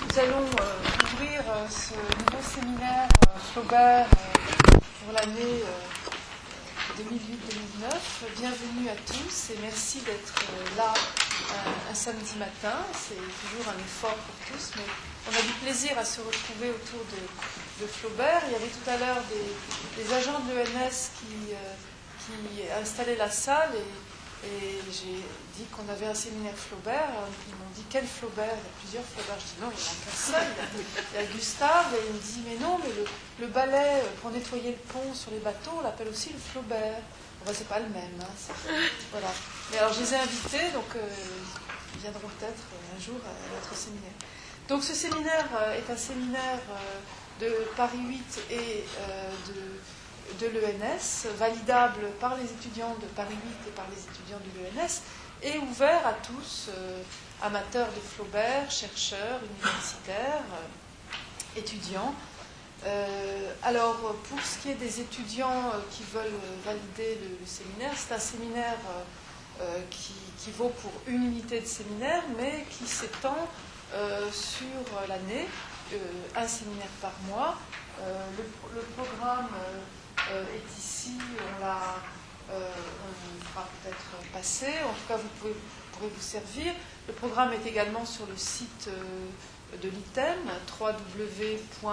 nous allons ouvrir ce nouveau séminaire Flaubert pour l'année 2008-2009. Bienvenue à tous et merci d'être là un samedi matin. C'est toujours un effort pour tous, mais on a du plaisir à se retrouver autour de Flaubert. Il y avait tout à l'heure des agents de l'ENS qui installaient la salle et j'ai dit qu'on avait un séminaire Flaubert. Ils m'ont dit quel Flaubert? Il y a plusieurs Flaubert. Je dis non, il n'y en a qu'un seul. Il y a Gustave et il me dit mais non, mais le balai pour nettoyer le pont sur les bateaux, on l'appelle aussi le Flaubert. Enfin, c'est pas le même. Voilà. Mais alors je les ai invités, donc ils viendront peut-être un jour à notre séminaire. Donc ce séminaire est un séminaire de Paris 8 et de l'ENS, validable par les étudiants de Paris 8 et par les étudiants de l'ENS, et ouvert à tous, amateurs de Flaubert, chercheurs, universitaires, étudiants. Alors, pour ce qui est des étudiants qui veulent valider le séminaire, c'est un séminaire qui vaut pour une unité de séminaire, mais qui s'étend sur l'année, un séminaire par mois. Le programme est ici, on fera peut-être passer, en tout cas vous pourrez vous servir. Le programme est également sur le site de l'ITEM, www.iten.ens.fr,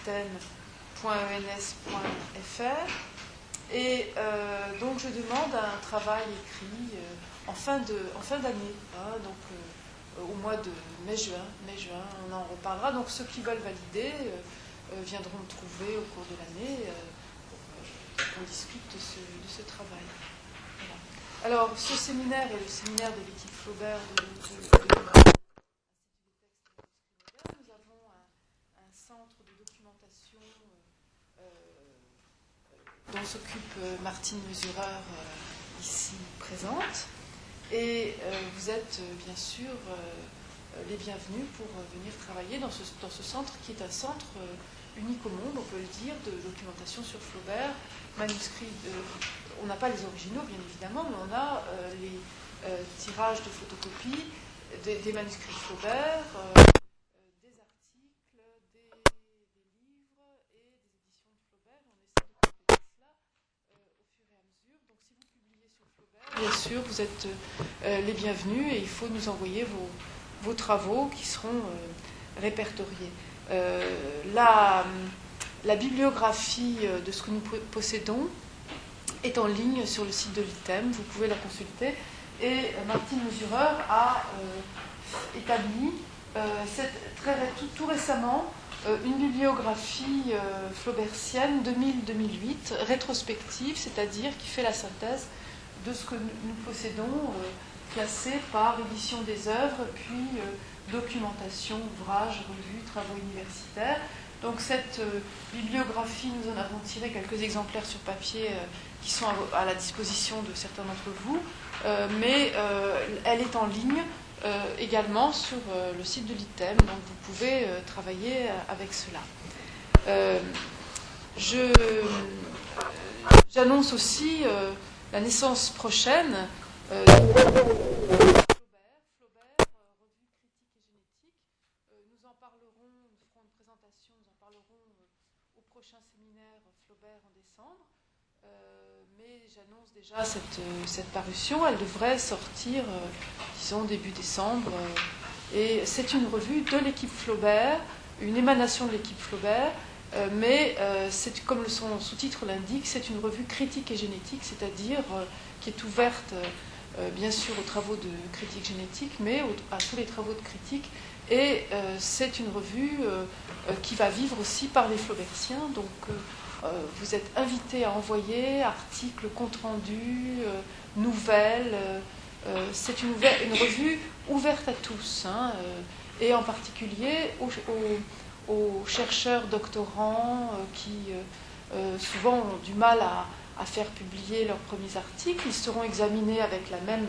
et donc je demande un travail écrit en fin d'année, donc au mois de mai-juin, on en reparlera. Donc ceux qui veulent valider viendront me trouver au cours de l'année. On discute de ce travail. Voilà. Alors, ce séminaire est le séminaire de l'équipe Flaubert de nous avons un centre de documentation dont s'occupe Martine Mesureur, ici présente. Et vous êtes bien sûr les bienvenus pour venir travailler dans ce centre qui est un centre unique au monde, on peut le dire, de documentation sur Flaubert, manuscrits, on n'a pas les originaux bien évidemment, mais on a les tirages de photocopies, des manuscrits de Flaubert, des articles, des livres et des éditions de Flaubert. On essaie de compléter cela au fur et à mesure. Donc si vous publiez sur Flaubert, bien sûr, vous êtes les bienvenus et il faut nous envoyer vos travaux qui seront répertoriés. La bibliographie de ce que nous possédons est en ligne sur le site de l'ITEM, vous pouvez la consulter, et Martine Mesureur a établi tout récemment une bibliographie flaubertienne 2000-2008, rétrospective, c'est-à-dire qui fait la synthèse de ce que nous possédons, classé par édition des œuvres, puis documentation, ouvrages, revues, travaux universitaires. Donc cette bibliographie, nous en avons tiré quelques exemplaires sur papier qui sont à la disposition de certains d'entre vous, mais elle est en ligne également sur le site de l'ITEM, donc vous pouvez travailler avec cela. J'annonce aussi la naissance prochaine en décembre, mais j'annonce déjà cette parution. Elle devrait sortir, disons, début décembre. Et c'est une revue de l'équipe Flaubert, une émanation de l'équipe Flaubert, mais c'est, comme son sous-titre l'indique, c'est une revue critique et génétique, c'est-à-dire qui est ouverte, bien sûr, aux travaux de critique génétique, mais à tous les travaux de critique. Et c'est une revue qui va vivre aussi par les Flaubertiens, donc vous êtes invités à envoyer articles, comptes rendus, nouvelles. C'est une revue ouverte à tous, et en particulier aux chercheurs doctorants qui souvent ont du mal à faire publier leurs premiers articles. Ils seront examinés avec la même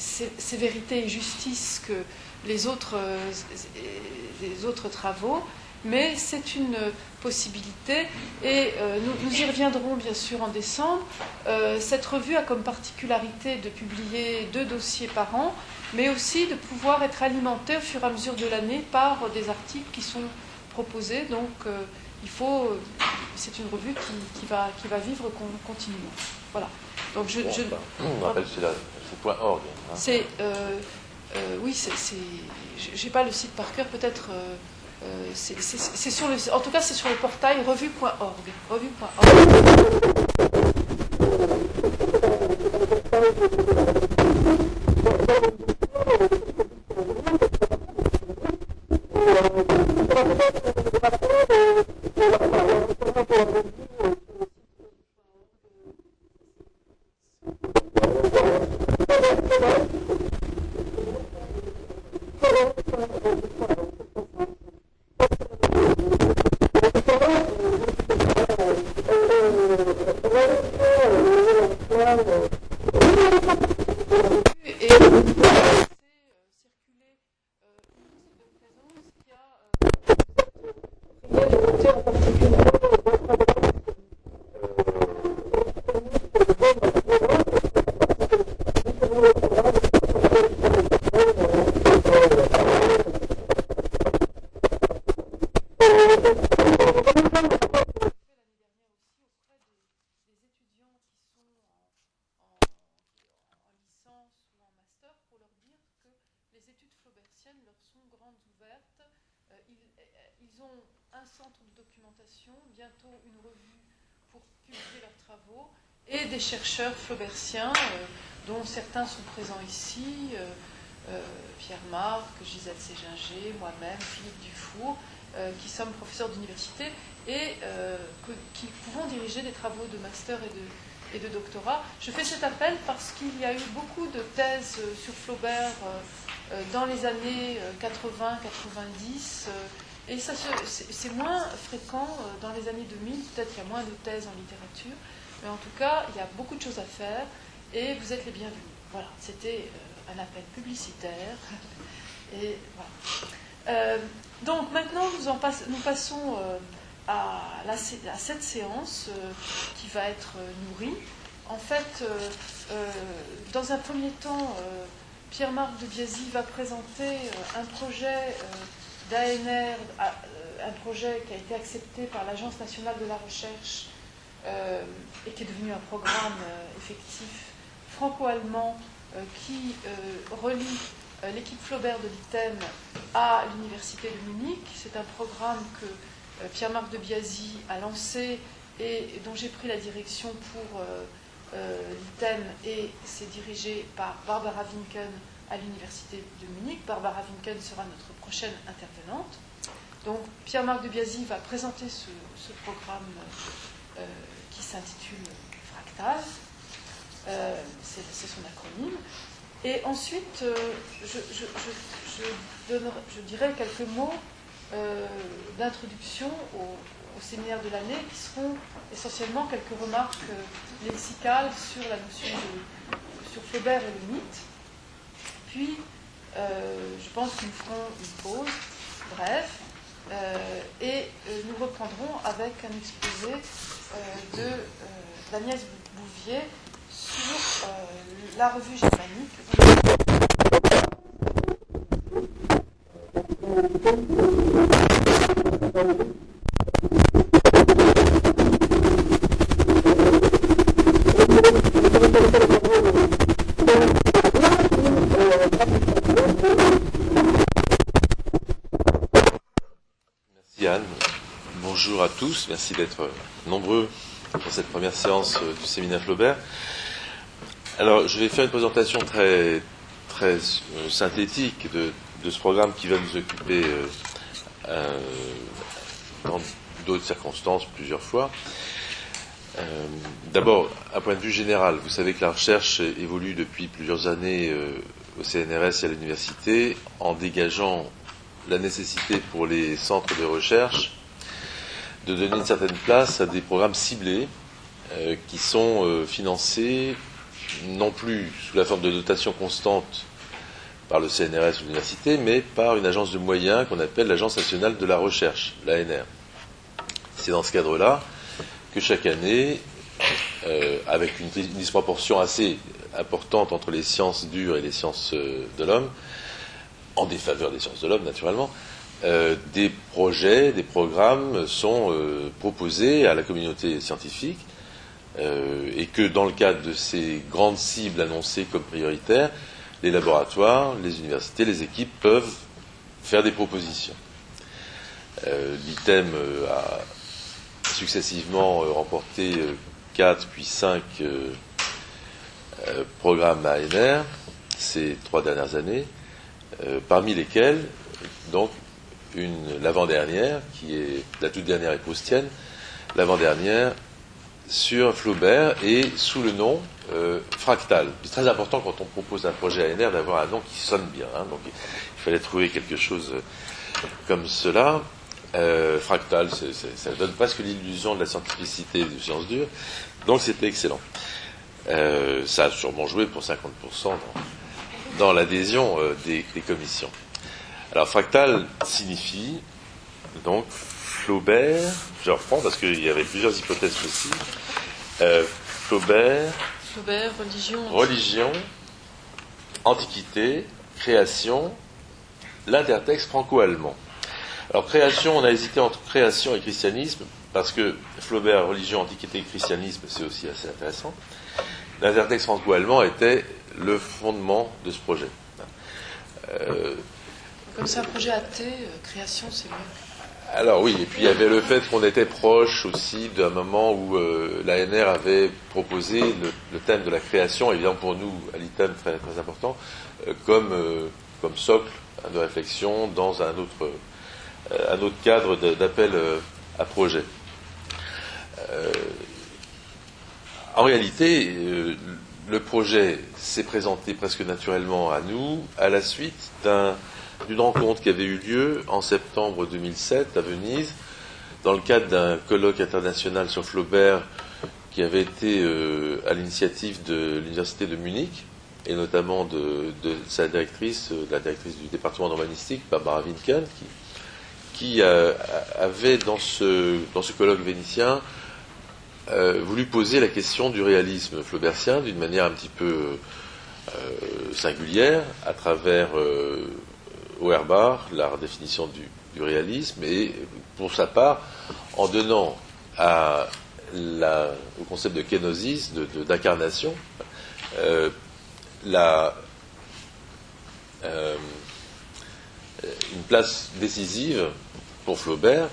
sévérité et justice que les autres travaux. mais c'est une possibilité, et nous y reviendrons bien sûr en décembre. Cette revue a comme particularité de publier 2 dossiers par an, mais aussi de pouvoir être alimentée au fur et à mesure de l'année par des articles qui sont proposés. Donc c'est une revue qui va vivre continuellement. Voilà. Donc on rappelle, c'est .org. Hein. Oui, j'ai pas le site par cœur, peut-être. C'est sur en tout cas, c'est sur le portail revue.org. Ils ont un centre de documentation, bientôt une revue pour publier leurs travaux, et des chercheurs flaubertiens, dont certains sont présents ici, Pierre Marc, Gisèle Séginger, moi-même, Philippe Dufour, qui sommes professeurs d'université et qui pouvons diriger des travaux de master et de doctorat. Je fais cet appel parce qu'il y a eu beaucoup de thèses sur Flaubert dans les années 80-90, et c'est moins fréquent dans les années 2000, peut-être qu'il y a moins de thèses en littérature, mais en tout cas, il y a beaucoup de choses à faire, et vous êtes les bienvenus. Voilà, c'était un appel publicitaire. Et voilà. Donc maintenant, nous passons à cette séance qui va être nourrie. En fait, dans un premier temps, Pierre-Marc de Biasy va présenter un projet d'ANR, un projet qui a été accepté par l'Agence nationale de la recherche et qui est devenu un programme effectif franco-allemand qui relie l'équipe Flaubert de l'ITEM à l'Université de Munich. C'est un programme que Pierre-Marc de Biasy a lancé et dont j'ai pris la direction pour l'ITEM, et c'est dirigé par Barbara Winken à l'Université de Munich. Barbara Winken sera notre prochaine intervenante. Donc Pierre-Marc de Biasy va présenter ce programme qui s'intitule Fractal. C'est son acronyme. Et ensuite, je dirai quelques mots d'introduction au séminaire de l'année, qui seront essentiellement quelques remarques lexicales sur la notion sur Flaubert et le mythe. Puis, je pense que nous ferons une pause, bref, et nous reprendrons avec un exposé d'Agnès Bouvier sur la revue germanique. Merci Anne, bonjour à tous, merci d'être nombreux pour cette première séance du séminaire Flaubert. Alors, je vais faire une présentation très synthétique de ce programme qui va nous occuper dans d'autres circonstances plusieurs fois. D'abord, un point de vue général, vous savez que la recherche évolue depuis plusieurs années au CNRS et à l'université en dégageant la nécessité pour les centres de recherche de donner une certaine place à des programmes ciblés qui sont financés non plus sous la forme de dotation constante par le CNRS ou l'université, mais par une agence de moyens qu'on appelle l'Agence nationale de la recherche, l'ANR. C'est dans ce cadre-là que chaque année, avec une disproportion assez importante entre les sciences dures et les sciences de l'homme, en défaveur des sciences de l'homme naturellement, des projets, des programmes sont proposés à la communauté scientifique et que dans le cadre de ces grandes cibles annoncées comme prioritaires, les laboratoires, les universités, les équipes peuvent faire des propositions. L'ITEM a successivement remporté 4 puis 5 programmes ANR ces 3 dernières années, parmi lesquels donc l'avant-dernière, qui est la toute dernière est proustienne, l'avant-dernière sur Flaubert et sous le nom Fractal. C'est très important quand on propose un projet ANR d'avoir un nom qui sonne bien, hein, donc il fallait trouver quelque chose comme cela. Fractal, ça donne presque l'illusion de la scientificité des sciences dures, donc c'était excellent. Ça a sûrement joué pour 50% dans l'adhésion des commissions. Alors Fractal signifie donc Flaubert, je reprends parce qu'il y avait plusieurs hypothèses possibles. Flaubert, religion, antiquité, création, l'intertexte franco-allemand. Alors création, on a hésité entre création et christianisme, parce que Flaubert, religion, antiquité, christianisme, c'est aussi assez intéressant. L'intertexte franco-allemand était le fondement de ce projet. Comme c'est un projet athée, création, c'est mieux. Alors oui, et puis il y avait le fait qu'on était proche aussi d'un moment où l'ANR avait proposé le thème de la création, évidemment pour nous, à l'ITEM, très, très important, comme socle de réflexion dans un autre cadre d'appel à projet. En réalité, le projet s'est présenté presque naturellement à nous à la suite d'une rencontre qui avait eu lieu en septembre 2007 à Venise, dans le cadre d'un colloque international sur Flaubert qui avait été à l'initiative de l'université de Munich, et notamment de sa directrice, la directrice du département d'urbanistique, Barbara Winken, qui avait dans ce colloque vénitien voulu poser la question du réalisme flaubertien d'une manière un petit peu singulière, à travers Auerbach, la redéfinition du réalisme, et pour sa part, en donnant au concept de kénosis, d'incarnation, une place décisive pour Flaubert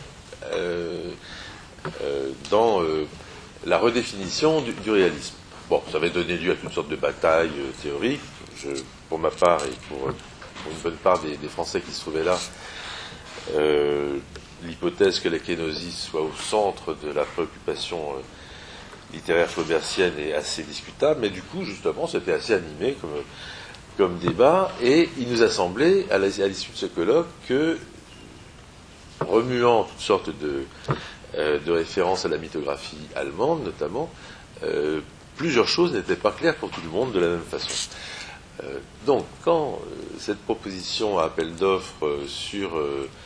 dans la redéfinition du réalisme. Bon, ça avait donné lieu à toutes sortes de batailles théoriques. Pour ma part et pour une bonne part des Français qui se trouvaient là, l'hypothèse que la kénosis soit au centre de la préoccupation littéraire flaubertienne est assez discutable, mais du coup, justement, c'était assez animé comme débat, et il nous a semblé, à l'issue de ce colloque, que, remuant toutes sortes de références à la mythographie allemande, notamment, plusieurs choses n'étaient pas claires pour tout le monde de la même façon. Donc, quand cette proposition à appel d'offres sur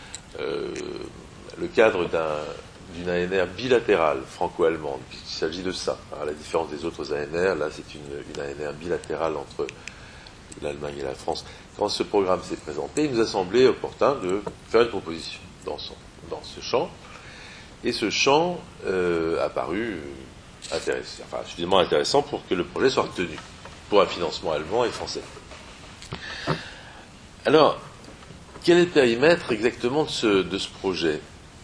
le cadre d'une ANR bilatérale franco-allemande, puisqu'il s'agit de ça, à la différence des autres ANR, là c'est une ANR bilatérale entre l'Allemagne et la France. Quand ce programme s'est présenté, il nous a semblé opportun de faire une proposition dans ce champ, et ce champ a paru suffisamment intéressant pour que le projet soit retenu pour un financement allemand et français. Alors, quel est le périmètre exactement de ce projet ?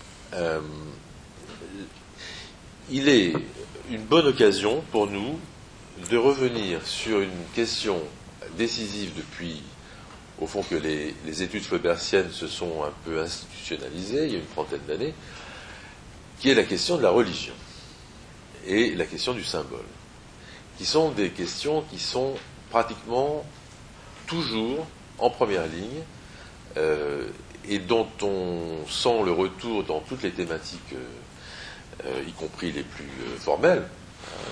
Il est une bonne occasion pour nous de revenir sur une question décisive depuis, au fond, que les études flaubertiennes se sont un peu institutionnalisées il y a une trentaine d'années, qui est la question de la religion et la question du symbole, qui sont des questions qui sont pratiquement toujours en première ligne et dont on sent le retour dans toutes les thématiques, y compris les plus formelles,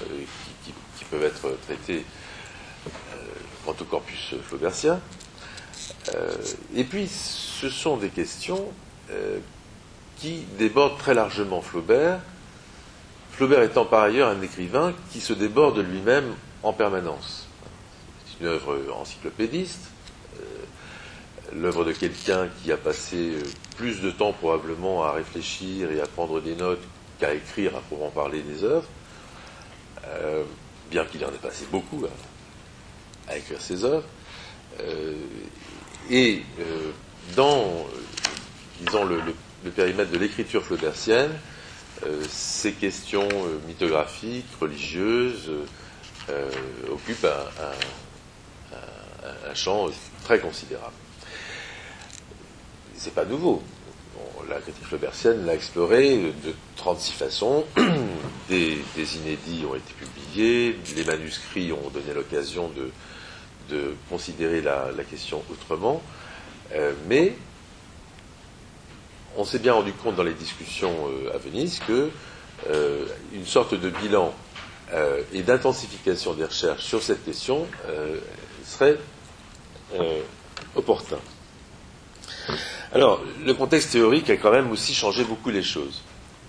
qui peuvent être traitées quant au corpus flaubertien. Et puis, ce sont des questions qui débordent très largement Flaubert. Flaubert étant par ailleurs un écrivain qui se déborde lui-même en permanence. C'est une œuvre encyclopédiste, l'œuvre de quelqu'un qui a passé plus de temps probablement à réfléchir et à prendre des notes qu'à écrire, à proprement parler des œuvres, bien qu'il en ait passé beaucoup à écrire ses œuvres. Dans, disons, le périmètre de l'écriture flaubertienne, ces questions mythographiques, religieuses, occupent un champ très considérable. C'est pas nouveau. Bon, la critique flaubertienne l'a exploré de 36 façons. Des inédits ont été publiés, les manuscrits ont donné l'occasion de considérer la question autrement, mais on s'est bien rendu compte dans les discussions à Venise que une sorte de bilan et d'intensification des recherches sur cette question serait opportun. Alors, le contexte théorique a quand même aussi changé beaucoup les choses.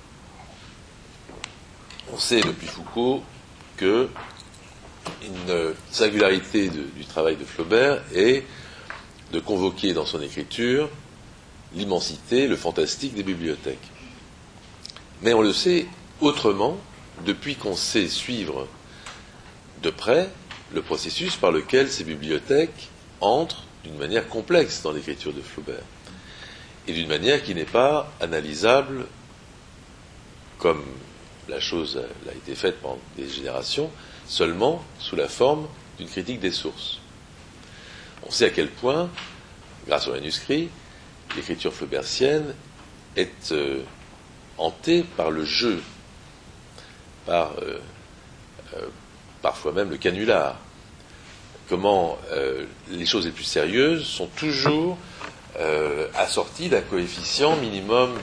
On sait depuis Foucault que une singularité du travail de Flaubert est de convoquer dans son écriture l'immensité, le fantastique des bibliothèques. Mais on le sait autrement depuis qu'on sait suivre de près le processus par lequel ces bibliothèques entrent d'une manière complexe dans l'écriture de Flaubert, et d'une manière qui n'est pas analysable comme la chose a été faite pendant des générations, seulement sous la forme d'une critique des sources. On sait à quel point, grâce au manuscrit, l'écriture flaubertienne est hantée par le jeu, par parfois même le canular. Comment les choses les plus sérieuses sont toujours assorties d'un coefficient minimum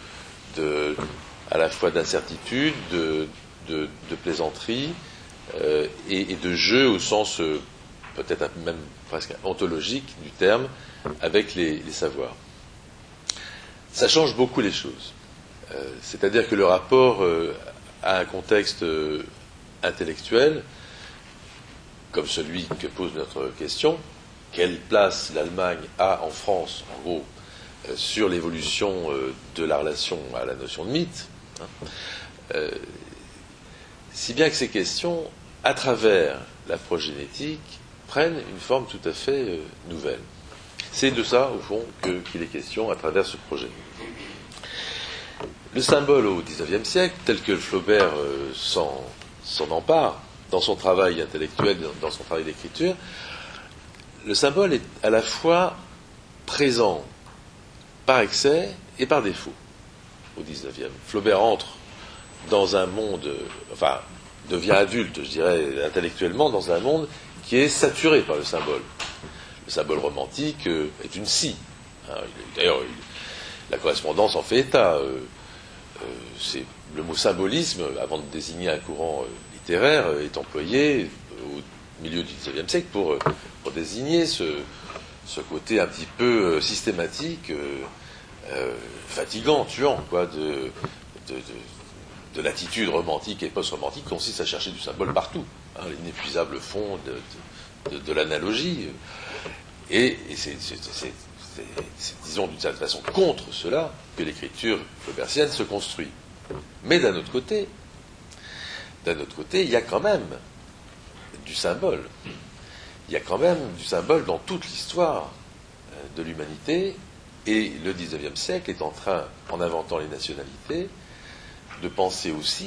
à la fois d'incertitude, de plaisanterie et de jeu au sens peut-être même presque ontologique du terme avec les savoirs. Ça change beaucoup les choses. C'est-à-dire que le rapport à un contexte intellectuel, comme celui que pose notre question, quelle place l'Allemagne a en France, en gros, sur l'évolution de la relation à la notion de mythe, si bien que ces questions, à travers l'approche génétique, prennent une forme tout à fait nouvelle. C'est de ça, au fond, qu'il est question à travers ce projet. Le symbole au XIXe siècle, tel que Flaubert s'en empare dans son travail intellectuel, dans son travail d'écriture, le symbole est à la fois présent par excès et par défaut au XIXe. Flaubert entre dans un monde, enfin, devient adulte, je dirais, intellectuellement, dans un monde qui est saturé par le symbole. Le symbole romantique est une scie. D'ailleurs, la correspondance en fait état. C'est le mot symbolisme, avant de désigner un courant littéraire, est employé au milieu du XIXe siècle pour désigner ce côté un petit peu systématique, fatigant, tuant, quoi, de l'attitude romantique et post-romantique qui consiste à chercher du symbole partout, l'inépuisable fond de l'analogie. Et c'est, disons, d'une certaine façon, contre cela que l'écriture flaubertienne se construit. Mais d'un autre côté, il y a quand même du symbole. Il y a quand même du symbole dans toute l'histoire de l'humanité, et le XIXe siècle est en train, en inventant les nationalités, de penser aussi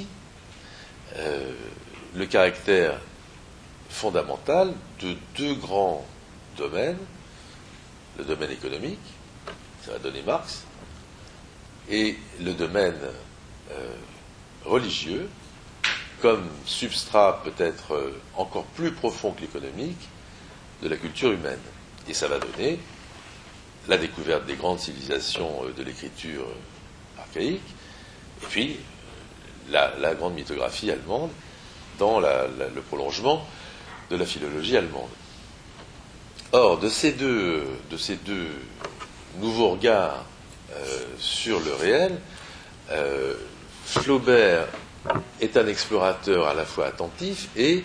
le caractère fondamental de deux grands domaines, le domaine économique, ça va donner Marx, et le domaine religieux, comme substrat peut-être encore plus profond que l'économique de la culture humaine. Et ça va donner la découverte des grandes civilisations de l'écriture archaïque, et puis la grande mythographie allemande dans le prolongement de la philologie allemande. Or, de ces deux nouveaux regards sur le réel, Flaubert est un explorateur à la fois attentif et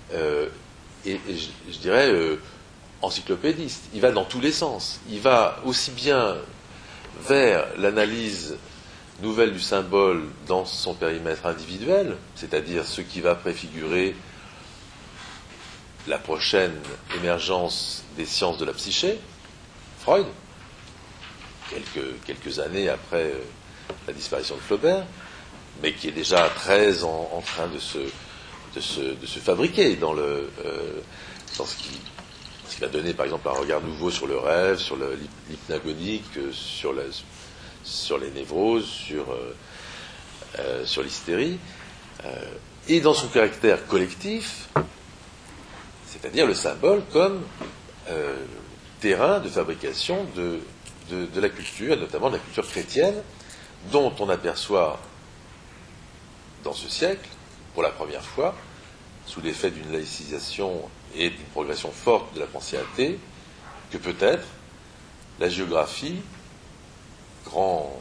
je dirais encyclopédiste. Il va dans tous les sens. Il va aussi bien vers l'analyse nouvelle du symbole dans son périmètre individuel, c'est-à-dire ce qui va préfigurer la prochaine émergence des sciences de la psyché, Freud, quelques années après la disparition de Flaubert, mais qui est déjà très en train de se fabriquer dans ce qui va donner par exemple un regard nouveau sur le rêve, sur l'hypnagonique, sur les névroses, sur l'hystérie, et dans son caractère collectif, c'est-à-dire le symbole comme terrain de fabrication de la culture, et notamment de la culture chrétienne, dont on aperçoit dans ce siècle, pour la première fois, sous l'effet d'une laïcisation et d'une progression forte de la pensée athée, que peut-être la géographie, grande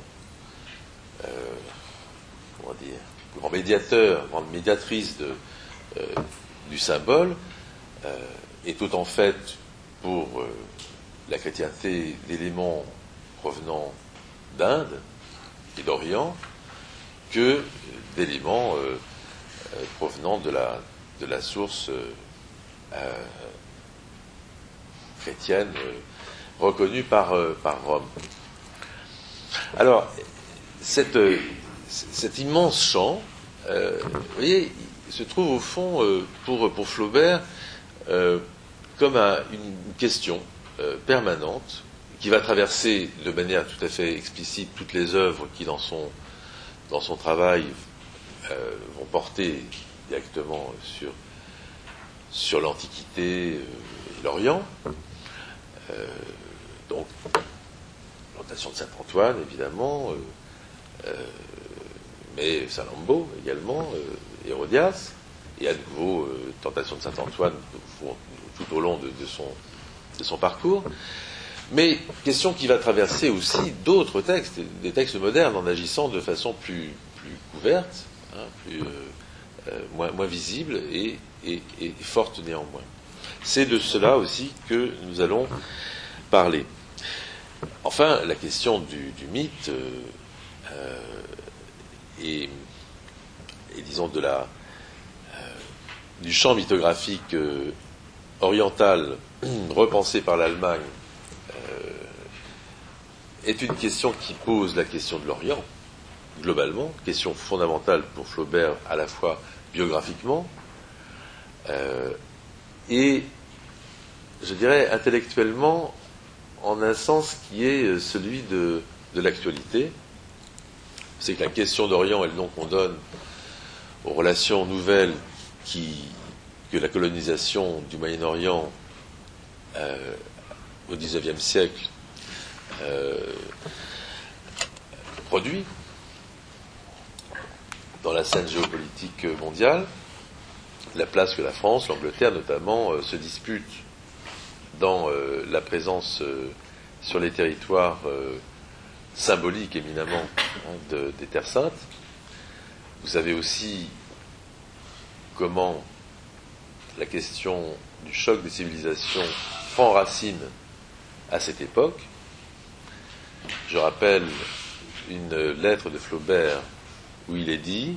médiatrice du symbole, est autant faite pour la chrétienté d'éléments provenant d'Inde et d'Orient que d'éléments provenant de la source chrétienne reconnue par Rome. Alors, cet immense champ, vous voyez, se trouve au fond, pour Flaubert, comme une question permanente qui va traverser de manière tout à fait explicite toutes les œuvres qui, dans son travail, vont porter directement sur l'Antiquité et l'Orient. Donc, Plantation de Saint-Antoine, évidemment, mais Salammbô également, Hérodias, et à nouveau Tentation de Saint-Antoine tout au long de son parcours. Mais question qui va traverser aussi d'autres textes, des textes modernes, en agissant de façon plus couverte, moins visible et forte néanmoins. C'est de cela aussi que nous allons parler. Enfin, la question du mythe et disons du champ mythographique oriental repensé par l'Allemagne est une question qui pose la question de l'Orient, globalement, question fondamentale pour Flaubert à la fois biographiquement et, je dirais, intellectuellement, en un sens qui est celui de l'actualité. C'est que la question d'Orient est le nom qu'on donne aux relations nouvelles que la colonisation du Moyen-Orient au XIXe siècle produit dans la scène géopolitique mondiale, la place que la France, l'Angleterre notamment, se disputent dans la présence sur les territoires symboliques éminemment des Terres Saintes. Vous savez aussi comment la question du choc des civilisations prend racine à cette époque. Je rappelle une lettre de Flaubert où il est dit,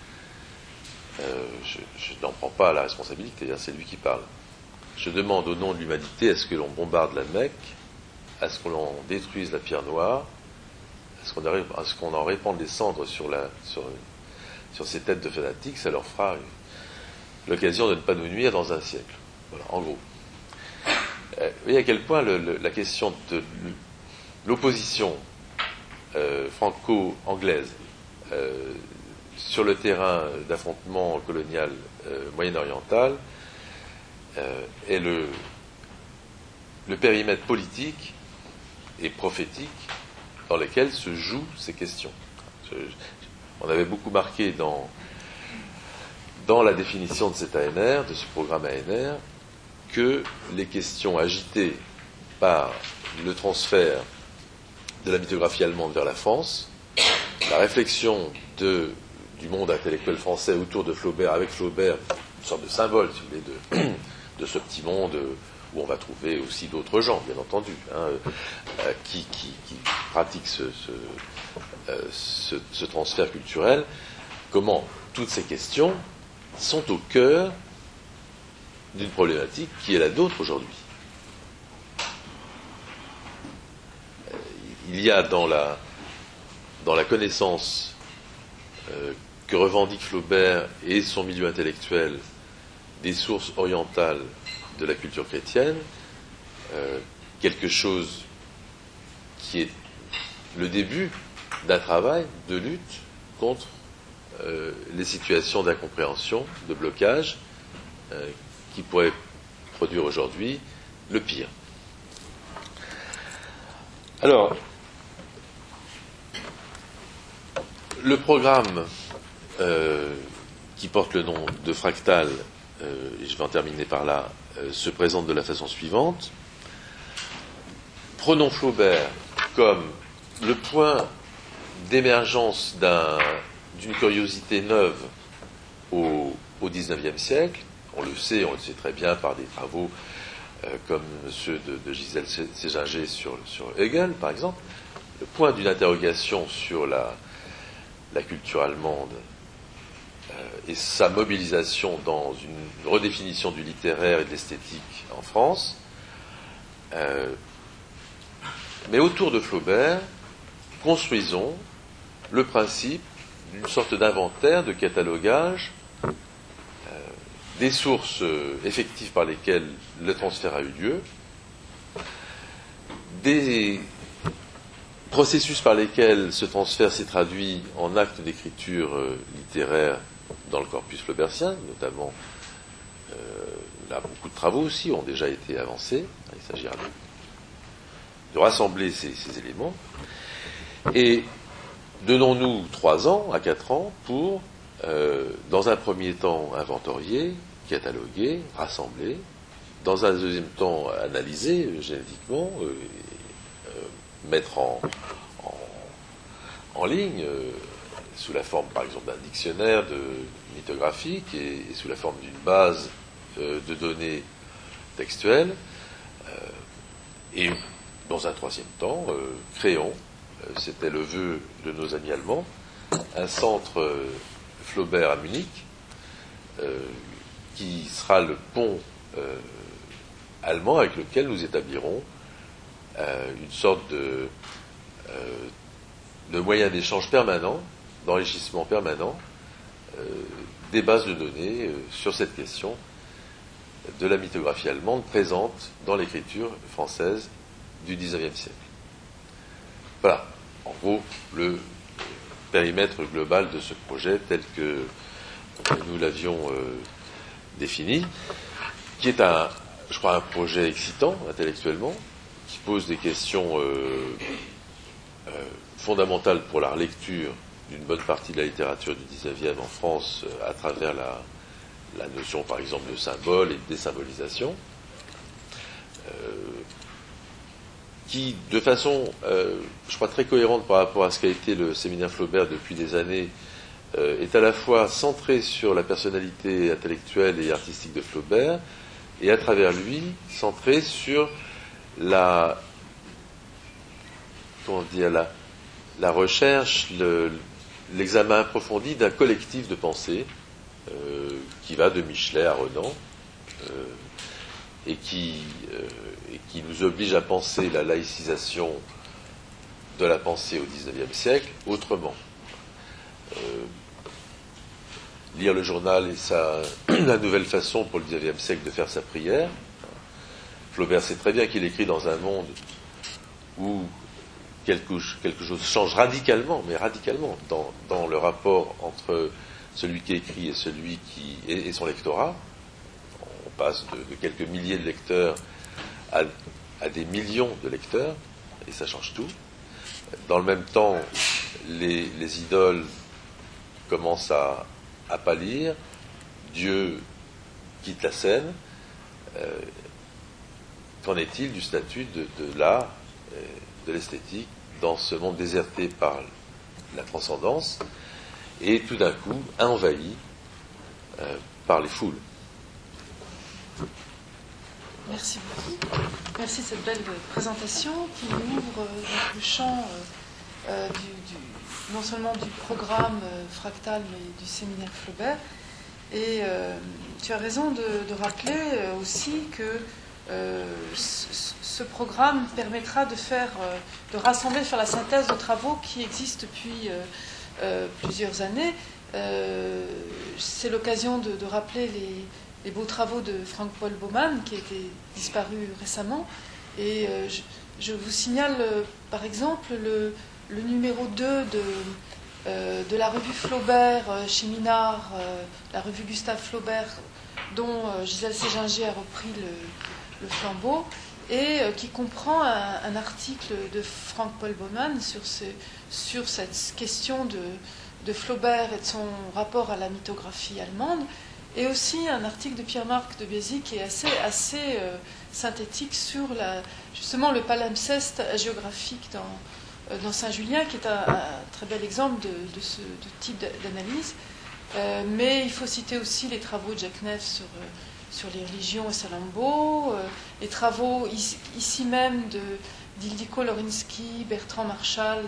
je n'en prends pas la responsabilité, c'est lui qui parle. Je demande au nom de l'humanité à ce que l'on bombarde la Mecque, à ce qu'on détruise la pierre noire, à ce qu'on en répande les cendres sur ces têtes de fanatiques, ça leur fera l'occasion de ne pas nous nuire dans un siècle. Voilà, en gros. Vous voyez à quel point la question de l'opposition franco-anglaise sur le terrain d'affrontement colonial moyen-oriental est le périmètre politique et prophétique dans lequel se jouent ces questions. On avait beaucoup marqué dans la définition de cet ANR, de ce programme ANR, que les questions agitées par le transfert de la mythographie allemande vers la France, la réflexion du monde intellectuel français autour de Flaubert, avec Flaubert, une sorte de symbole, si vous voulez, de ce petit monde où on va trouver aussi d'autres gens, bien entendu, qui pratiquent ce transfert culturel, comment toutes ces questions sont au cœur d'une problématique qui est la nôtre aujourd'hui. Il y a dans la connaissance que revendique Flaubert et son milieu intellectuel des sources orientales de la culture chrétienne, quelque chose qui est le début d'un travail de lutte contre les situations d'incompréhension, de blocage, qui pourraient produire aujourd'hui le pire. Alors, le programme qui porte le nom de Fractal, et je vais en terminer par là, se présente de la façon suivante. Prenons Flaubert comme le point d'émergence d'une curiosité neuve au XIXe siècle. On le sait très bien par des travaux comme ceux de Gisèle Séginger sur Hegel, par exemple. Le point d'une interrogation sur la culture allemande et sa mobilisation dans une redéfinition du littéraire et de l'esthétique en France. Mais autour de Flaubert, construisons le principe d'une sorte d'inventaire, de catalogage des sources effectives par lesquelles le transfert a eu lieu, des processus par lesquels ce transfert s'est traduit en actes d'écriture littéraire dans le corpus flaubertien, notamment, là, beaucoup de travaux aussi ont déjà été avancés. Il s'agira de rassembler ces éléments. Et donnons-nous 3 ans à 4 ans pour, dans un premier temps, inventorier, cataloguer, rassembler, dans un deuxième temps, analyser génétiquement, mettre en ligne, sous la forme, par exemple, d'un dictionnaire mythographique et sous la forme d'une base de données textuelles. Et dans un troisième temps, créons, c'était le vœu de nos amis allemands, un centre Flaubert à Munich, qui sera le pont allemand avec lequel nous établirons une sorte de moyen d'échange permanent, d'enrichissement permanent des bases de données sur cette question de la mythographie allemande présente dans l'écriture française du XIXe siècle. Voilà, en gros, le périmètre global de ce projet tel que nous l'avions défini, qui est je crois, un projet excitant intellectuellement, qui pose des questions fondamentales pour la relecture d'une bonne partie de la littérature du XIXe en France à travers la notion, par exemple, de symbole et de désymbolisation, qui, de façon, je crois, très cohérente par rapport à ce qu'a été le séminaire Flaubert depuis des années, est à la fois centré sur la personnalité intellectuelle et artistique de Flaubert, et à travers lui, centré sur la recherche, l'examen approfondi d'un collectif de pensée qui va de Michelet à Renan et qui nous oblige à penser la laïcisation de la pensée au XIXe siècle autrement. Lire le journal est la nouvelle façon pour le XIXe siècle de faire sa prière. Flaubert sait très bien qu'il écrit dans un monde où quelque chose change radicalement, mais radicalement, dans le rapport entre celui qui écrit et celui et son lectorat. On passe de quelques milliers de lecteurs à des millions de lecteurs, et ça change tout. Dans le même temps, les idoles commencent à pâlir, Dieu quitte la scène, Qu'en est-il du statut de l'art, de l'esthétique, dans ce monde déserté par la transcendance et tout d'un coup envahi par les foules? Merci beaucoup. Merci de cette belle présentation qui ouvre le champ non seulement du programme Fractal, mais du séminaire Flaubert. Et tu as raison de rappeler aussi que ce programme permettra de rassembler, de faire la synthèse de travaux qui existent depuis plusieurs années. C'est l'occasion de rappeler les beaux travaux de Frank-Paul Baumann, qui était disparu récemment. Et je vous signale, par exemple, le numéro 2 de la revue Flaubert chez Minard, la revue Gustave Flaubert, dont Gisèle Séginger a repris le flambeau, et qui comprend un article de Frank-Paul Baumann sur cette question de Flaubert et de son rapport à la mythographie allemande, et aussi un article de Pierre-Marc de Bézy qui est assez synthétique sur justement le palimpseste géographique dans Saint-Julien, qui est un très bel exemple de ce type d'analyse. Mais il faut citer aussi les travaux de Jacques Neff sur les religions et Salammbô, les travaux ici même d'Ildiko Lorinski, Bertrand Marchal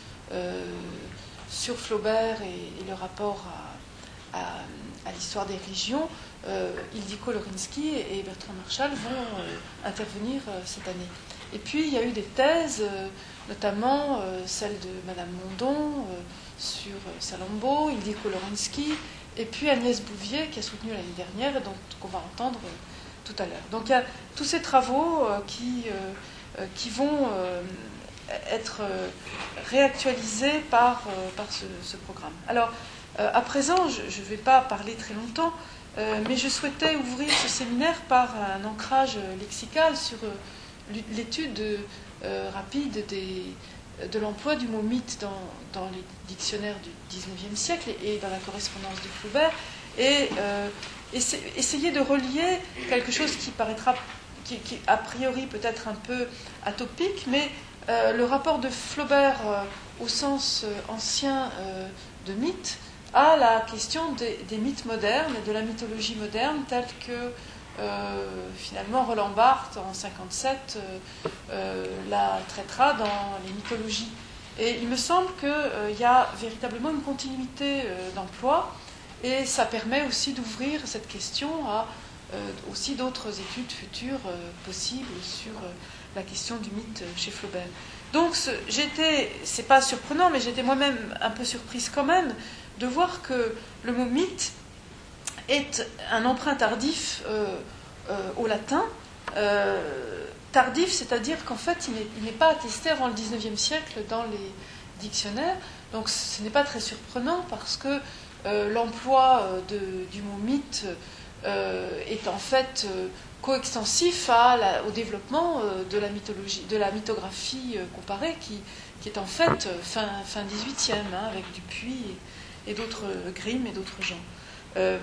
sur Flaubert et le rapport à l'histoire des religions. Ildiko Lorinski et Bertrand Marchal vont intervenir cette année. Et puis il y a eu des thèses, notamment celle de Madame Mondon sur Salammbô, Ildiko Lorinski, et puis Agnès Bouvier qui a soutenu l'année dernière et qu'on va entendre tout à l'heure. Donc il y a tous ces travaux qui vont être réactualisés par ce programme. Alors, à présent, je ne vais pas parler très longtemps, mais je souhaitais ouvrir ce séminaire par un ancrage lexical sur l'étude rapide de l'emploi du mot mythe dans les dictionnaires du XIXe siècle et dans la correspondance de Flaubert, et essayer de relier quelque chose qui paraîtra, qui a priori peut-être un peu atopique, mais le rapport de Flaubert au sens ancien de mythe à la question des mythes modernes et de la mythologie moderne telle que finalement Roland Barthes en 1957 la traitera dans les mythologies. Et il me semble qu'il y a véritablement une continuité d'emploi, et ça permet aussi d'ouvrir cette question à aussi d'autres études futures possibles sur la question du mythe chez Flaubert. Donc c'est pas surprenant, mais j'étais moi-même un peu surprise quand même de voir que le mot mythe est un emprunt tardif au latin. Tardif, c'est-à-dire qu'en fait, il n'est pas attesté avant le XIXe siècle dans les dictionnaires. Donc ce n'est pas très surprenant parce que l'emploi du mot mythe est en fait coextensif au développement de la mythologie, de la mythographie comparée, qui est en fait fin 18e, avec Dupuy et d'autres Grimm et d'autres gens.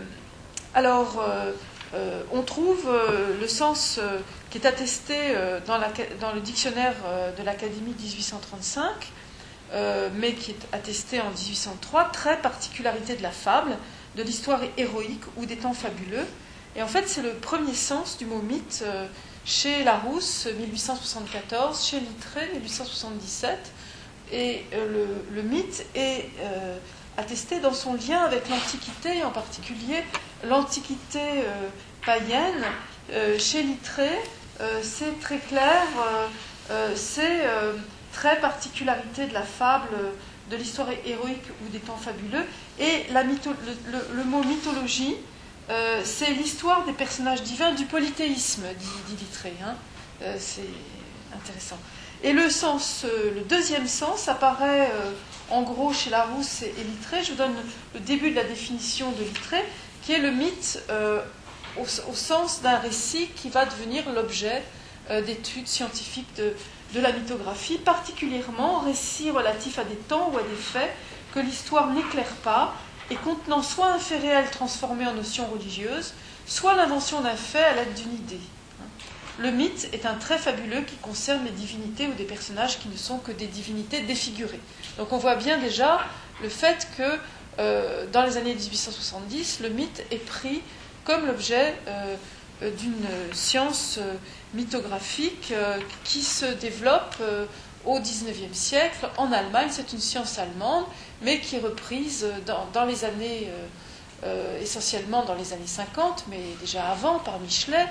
On trouve le sens qui est attesté dans le dictionnaire de l'Académie de 1835, mais qui est attesté en 1803, très particularité de la fable, de l'histoire héroïque ou des temps fabuleux. Et en fait, c'est le premier sens du mot mythe chez Larousse, 1874, chez Littré, 1877. Et le mythe est attesté dans son lien avec l'Antiquité, et en particulier l'Antiquité païenne. Chez Littré, c'est très clair, c'est très particularité de la fable, de l'histoire héroïque ou des temps fabuleux. Et le mot mythologie, c'est l'histoire des personnages divins du polythéisme, dit Littré. C'est intéressant. Et le deuxième sens apparaît en gros chez Larousse et Littré. Je vous donne le début de la définition de Littré, qui est le mythe au sens d'un récit qui va devenir l'objet d'études scientifiques de la mythographie, particulièrement récits relatifs à des temps ou à des faits que l'histoire n'éclaire pas et contenant soit un fait réel transformé en notion religieuse, soit l'invention d'un fait à l'aide d'une idée. Le mythe est un trait fabuleux qui concerne les divinités ou des personnages qui ne sont que des divinités défigurées. Donc on voit bien déjà le fait que dans les années 1870, le mythe est pris comme l'objet d'une science mythographique qui se développe au XIXe siècle en Allemagne. C'est une science allemande, mais qui est reprise dans les années, essentiellement dans les années 50, mais déjà avant, par Michelet,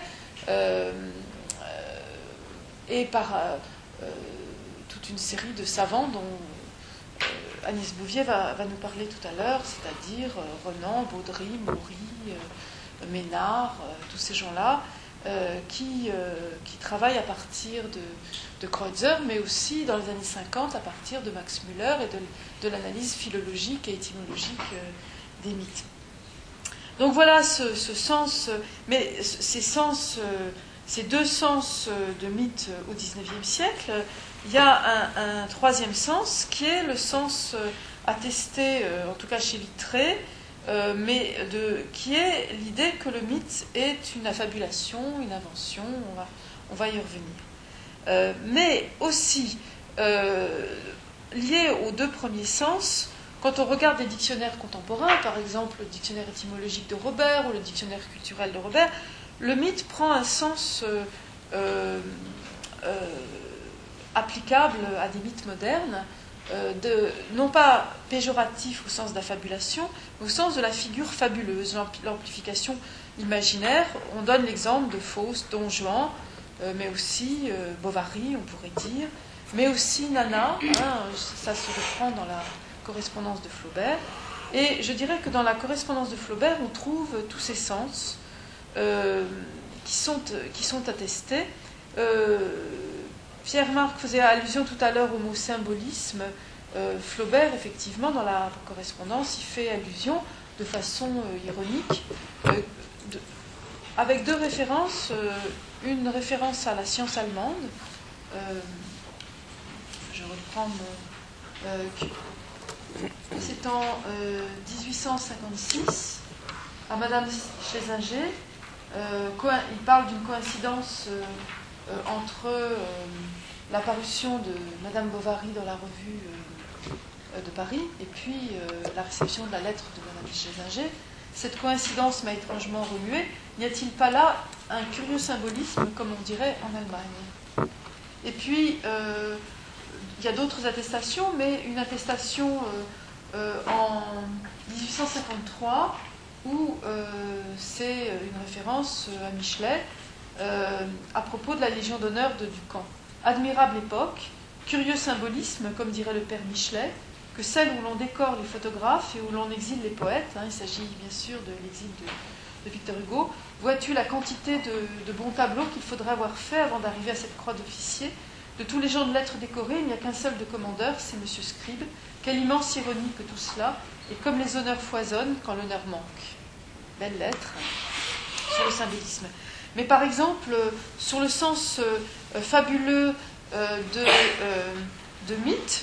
et par toute une série de savants dont Agnès Bouvier va nous parler tout à l'heure, c'est-à-dire Renan, Baudry, Maury, Ménard, tous ces gens-là qui travaillent à partir de Kreutzer, mais aussi dans les années 50 à partir de Max Müller et de l'analyse philologique et étymologique des mythes. Donc voilà ce sens, mais ces deux sens de mythe au XIXe siècle. Il y a un troisième sens qui est le sens attesté, en tout cas chez Littré, qui est l'idée que le mythe est une affabulation, une invention, on va y revenir. Mais aussi, lié aux deux premiers sens, quand on regarde les dictionnaires contemporains, par exemple le dictionnaire étymologique de Robert ou le dictionnaire culturel de Robert, le mythe prend un sens applicable à des mythes modernes, non pas péjoratif au sens d'affabulation, mais au sens de la figure fabuleuse, l'amplification imaginaire. On donne l'exemple de Faust, Don Juan, mais aussi Bovary, on pourrait dire, mais aussi Nana, ça se reprend dans la correspondance de Flaubert. Et je dirais que dans la correspondance de Flaubert, on trouve tous ces sens qui sont attestés. Pierre-Marc faisait allusion tout à l'heure au mot symbolisme. Flaubert, effectivement, dans la correspondance, il fait allusion de façon ironique, avec deux références. Une référence à la science allemande. Je reprends c'est en 1856, à Madame Schlesinger. Il parle d'une coïncidence entre la parution de Madame Bovary dans la revue de Paris et puis la réception de la lettre de Madame Schlesinger. Cette coïncidence m'a étrangement remué. N'y a-t-il pas là un curieux symbolisme, comme on dirait en Allemagne? Et puis, il y a d'autres attestations, mais une attestation en 1853 où c'est une référence à Michelet à propos de la Légion d'honneur de Ducamp. Admirable époque, curieux symbolisme, comme dirait le père Michelet, que celle où l'on décore les photographes et où l'on exile les poètes. Il s'agit bien sûr de l'exil de Victor Hugo. Vois-tu la quantité de bons tableaux qu'il faudrait avoir fait avant d'arriver à cette croix d'officier? De tous les gens de lettres décorés, il n'y a qu'un seul de commandeur, c'est M. Scribe. Quelle immense ironie que tout cela, et comme les honneurs foisonnent quand l'honneur manque. Belle lettre sur le symbolisme. Mais par exemple, sur le sens fabuleux de mythe,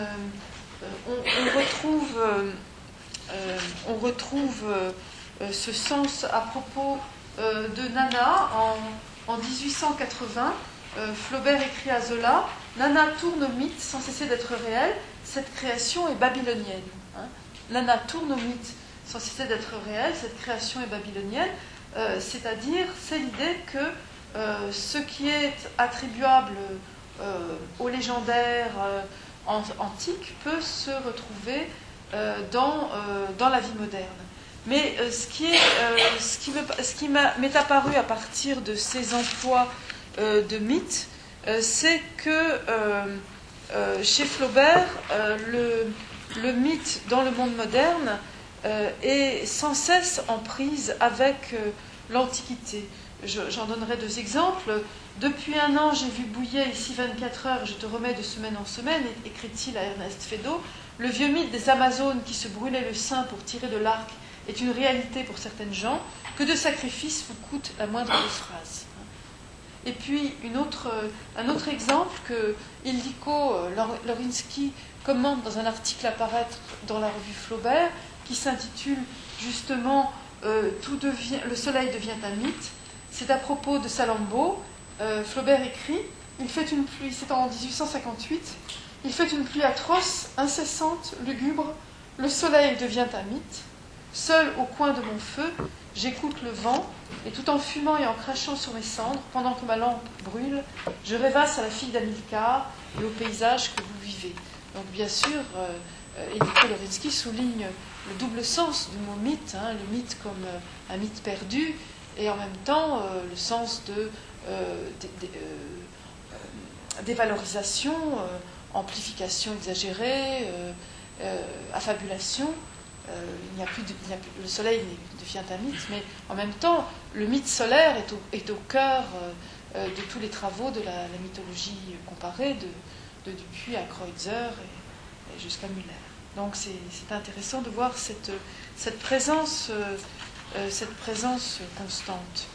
on retrouve ce sens à propos de Nana en 1880. Flaubert écrit à Zola: Nana tourne au mythe sans cesser d'être réelle, cette création est babylonienne. Nana tourne au mythe sans cesser d'être réelle, cette création est babylonienne, c'est-à-dire, c'est l'idée que ce qui est attribuable au légendaire antique peut se retrouver dans la vie moderne. Mais ce qui m'est apparu à partir de ces emplois de mythe, c'est que chez Flaubert, le mythe dans le monde moderne est sans cesse en prise avec l'Antiquité. J'en donnerai deux exemples. Depuis 1 an, j'ai vu Bouillet ici 24 heures, je te remets de semaine en semaine, écrit-il à Ernest Feydeau. Le vieux mythe des Amazones qui se brûlaient le sein pour tirer de l'arc est une réalité pour certaines gens. Que de sacrifices vous coûte la moindre des phrases. Et puis un autre exemple que Ildiko Lorinski commente dans un article à paraître dans la revue Flaubert, qui s'intitule justement le soleil devient un mythe. C'est à propos de Salammbô. Flaubert écrit, il fait une pluie, c'est en 1858, il fait une pluie atroce, incessante, lugubre, le soleil devient un mythe. Seul au coin de mon feu, j'écoute le vent, et tout en fumant et en crachant sur mes cendres, pendant que ma lampe brûle, je rêvasse à la fille d'Amilcar et au paysage que vous vivez. Donc bien sûr, Enrico Lorenzki souligne le double sens du mot mythe, le mythe comme un mythe perdu, et en même temps le sens de dévalorisation, amplification exagérée, affabulation. Le soleil devient un mythe, mais en même temps, le mythe solaire est au cœur de tous les travaux de la mythologie comparée, de Dupuy à Kreutzer et jusqu'à Müller. Donc c'est intéressant de voir cette présence constante.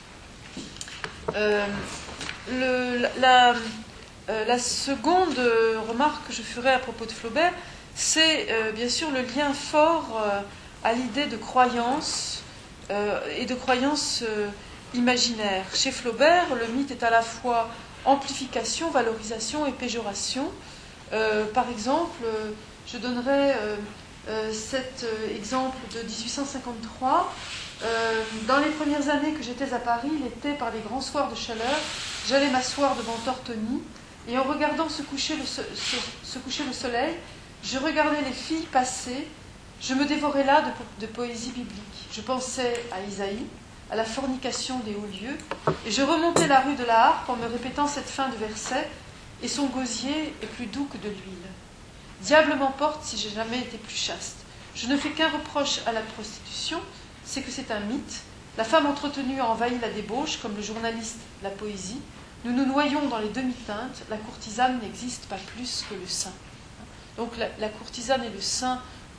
La seconde remarque que je ferai à propos de Flaubert, c'est bien sûr le lien fort à l'idée de croyance et de croyance imaginaire. Chez Flaubert, le mythe est à la fois amplification, valorisation et péjoration. Par exemple, je donnerai cet exemple de 1853. Dans les premières années que j'étais à Paris, l'été, par les grands soirs de chaleur, j'allais m'asseoir devant Tortoni, et en regardant se coucher le soleil, je regardais les filles passer, je me dévorais là de poésie biblique. Je pensais à Isaïe, à la fornication des hauts lieux, et je remontais la rue de la Harpe en me répétant cette fin de verset, et son gosier est plus doux que de l'huile. Diable m'emporte si j'ai jamais été plus chaste. Je ne fais qu'un reproche à la prostitution, c'est que c'est un mythe. La femme entretenue a envahi la débauche, comme le journaliste la poésie. Nous nous noyons dans les demi-teintes, la courtisane n'existe pas plus que le saint. Donc la courtisane et le saint,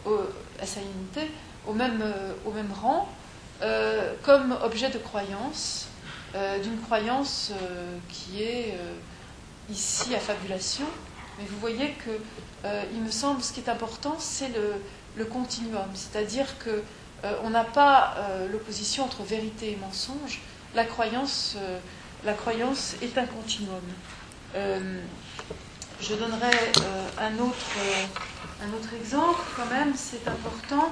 au même rang, comme objet de croyance, d'une croyance qui est ici affabulation. Mais vous voyez que, il me semble, ce qui est important, c'est le continuum, c'est-à-dire que on n'a pas l'opposition entre vérité et mensonge. La croyance est un continuum. Je donnerai un autre exemple, quand même, c'est important.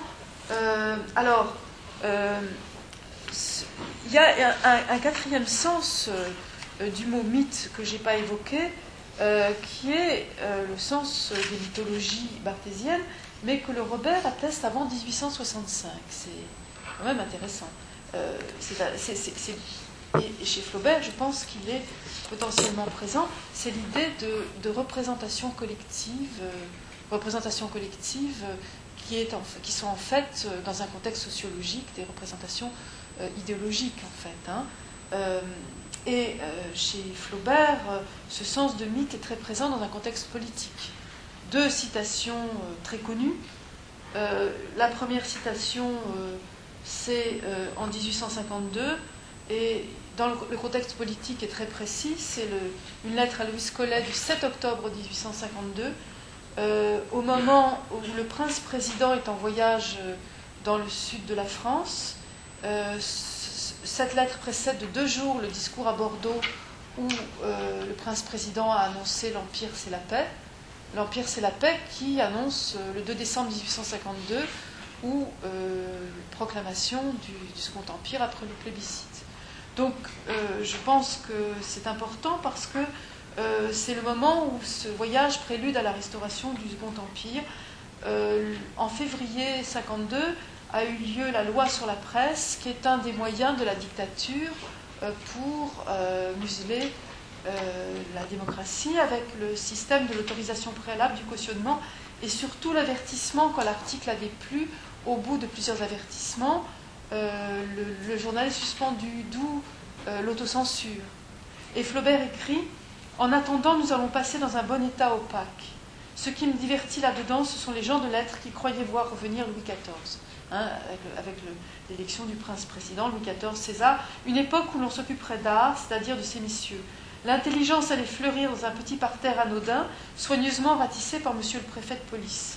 Il y a un quatrième sens du mot mythe que je n'ai pas évoqué, qui est le sens des mythologies barthésiennes, mais que le Robert atteste avant 1865. C'est quand même intéressant. Et chez Flaubert, je pense qu'il est potentiellement présent, c'est l'idée de représentation collective qui sont en fait, dans un contexte sociologique, des représentations idéologiques, en fait. Chez Flaubert, ce sens de mythe est très présent dans un contexte politique. Deux citations très connues. La première citation, c'est en 1852, et dans le contexte politique est très précis, c'est une lettre à Louis Collet du 7 octobre 1852, au moment où le prince-président est en voyage dans le sud de la France. Cette lettre précède de 2 jours le discours à Bordeaux où le prince-président a annoncé « L'Empire, c'est la paix ». L'Empire, c'est la paix qui annonce le 2 décembre 1852 ou proclamation du Second Empire après le plébiscite. Donc, je pense que c'est important parce que c'est le moment où ce voyage prélude à la restauration du Second Empire. En février 1952 a eu lieu la loi sur la presse, qui est un des moyens de la dictature pour museler la démocratie, avec le système de l'autorisation préalable du cautionnement et surtout l'avertissement quand l'article a déplu. Au bout de plusieurs avertissements, le journal est suspendu, d'où l'autocensure. Et Flaubert écrit « En attendant, nous allons passer dans un bon état opaque. Ce qui me divertit là-dedans, ce sont les gens de lettres qui croyaient voir revenir Louis XIV. » Avec l'élection du prince-président, Louis XIV, César, une époque où l'on s'occuperait d'art, c'est-à-dire de ces messieurs. L'intelligence allait fleurir dans un petit parterre anodin, soigneusement ratissé par monsieur le préfet de police.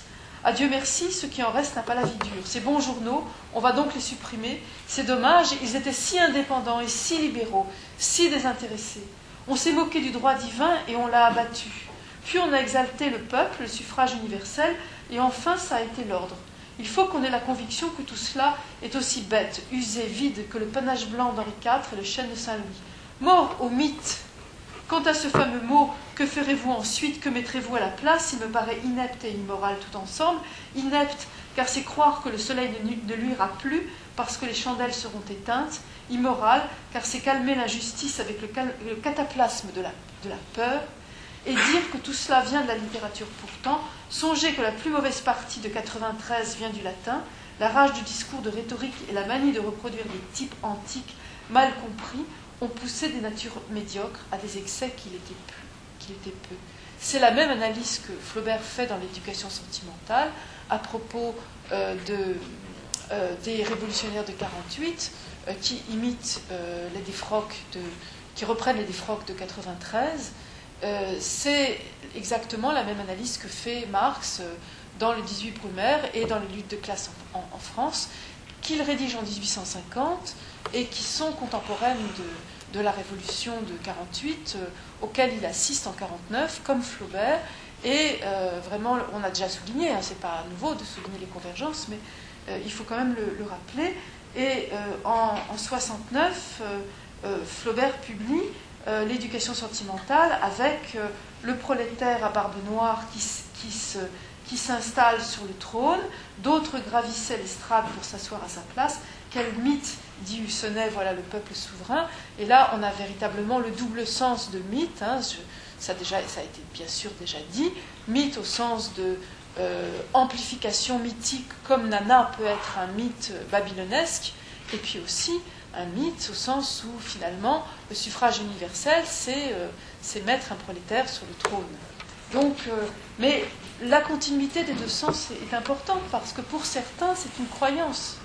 À Dieu merci, ce qui en reste n'a pas la vie dure. Ces bons journaux, on va donc les supprimer. C'est dommage, ils étaient si indépendants et si libéraux, si désintéressés. On s'est moqué du droit divin et on l'a abattu. Puis on a exalté le peuple, le suffrage universel, et enfin ça a été l'ordre. Il faut qu'on ait la conviction que tout cela est aussi bête, usé, vide que le panache blanc d'Henri IV et le chêne de Saint-Louis. Mort au mythe. Quant à ce fameux mot, que ferez-vous ensuite, que mettrez-vous à la place, il me paraît inepte et immoral tout ensemble. Inepte, car c'est croire que le soleil ne luira plus parce que les chandelles seront éteintes. Immoral, car c'est calmer l'injustice avec le cataplasme de la peur. Et dire que tout cela vient de la littérature pourtant, songez que la plus mauvaise partie de 93 vient du latin, la rage du discours de rhétorique et la manie de reproduire des types antiques mal compris ont poussé des natures médiocres à des excès qu'il était peu. C'est la même analyse que Flaubert fait dans l'éducation sentimentale à propos des révolutionnaires de 48 qui imitent les défroques qui reprennent les défroques de 93. C'est exactement la même analyse que fait Marx dans le 18 Brumaire et dans les luttes de classe en France, qu'il rédige en 1850 et qui sont contemporaines de la révolution de 48, auquel il assiste en 49, comme Flaubert. Et vraiment, on a déjà souligné, c'est pas nouveau de souligner les convergences, mais il faut quand même le rappeler. Et en 69, Flaubert publie l'éducation sentimentale avec le prolétaire à barbe noire qui s'installe sur le trône, d'autres gravissaient l'estrade pour s'asseoir à sa place. Quel mythe, dit Hussonnet, voilà le peuple souverain. Et là, on a véritablement le double sens de mythe, ça a été bien sûr déjà dit, mythe au sens de amplification mythique, comme Nana peut être un mythe babylonesque, et puis aussi un mythe au sens où finalement le suffrage universel c'est mettre un prolétaire sur le trône. Donc, mais la continuité des deux sens est importante parce que pour certains c'est une croyance.